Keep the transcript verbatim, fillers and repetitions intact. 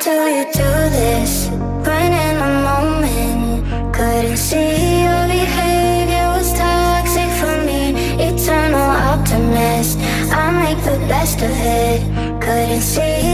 do you do this? When in the moment, couldn't see your behavior was toxic for me. Eternal optimist, I make the best of it. Couldn't see